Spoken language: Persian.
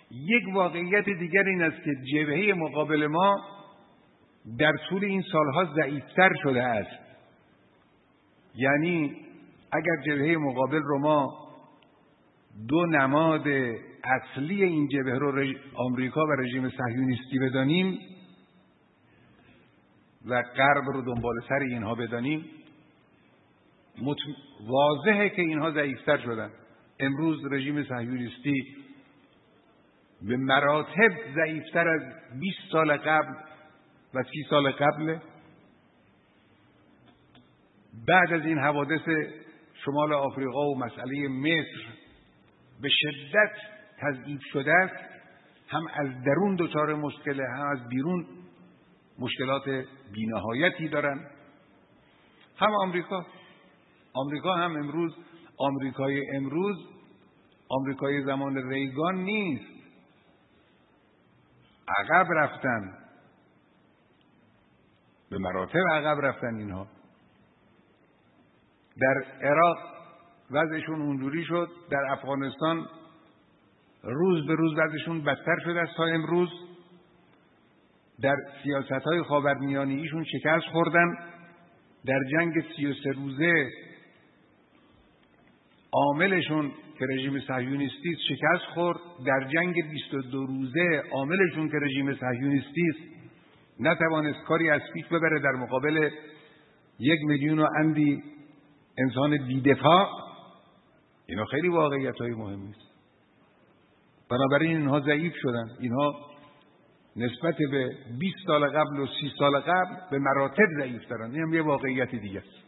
یک واقعیت دیگر این است که جبهه مقابل ما در طول این سالها ضعیفتر شده است. یعنی اگر جبهه مقابل رو ما دو نماد اصلی این جبهه رو آمریکا و رژیم صهیونیستی بدانیم و غرب رو دنبال سر اینها بدانیم، واضحه که اینها ضعیفتر شدن. امروز رژیم صهیونیستی به مراتب ضعیفتر از 20 سال قبل و 30 سال قبل. بعد از این حوادث شمال آفریقا و مسئله مصر به شدت تضعیف شده است. هم از درون دچار مشکله، هم از بیرون مشکلات بی‌نهایتی دارن. هم آمریکا هم امروز آمریکای زمان ریگان نیست. عقب رفتن، به مراتب عقب رفتن اینها. در عراق وضعشون اونجوری شد، در افغانستان روز به روز وضعشون بدتر شده است تا امروز. در سیاست‌های خاورمیانه ایشون شکست خوردن. در جنگ 33 روزه عاملشون که رژیم صهیونیستی است شکست خورد. در جنگ 22 روزه عاملشون که رژیم صهیونیستی است نتوانست کاری از پیش ببره در مقابل 1 میلیون و اندی انسان بی‌دفاع. اینا خیلی واقعیت‌های مهمی است. بنابراین اینها ضعیف شدن. اینها نسبت به 20 سال قبل و 30 سال قبل به مراتب ضعیف ترند. این هم یه واقعیت دیگه است.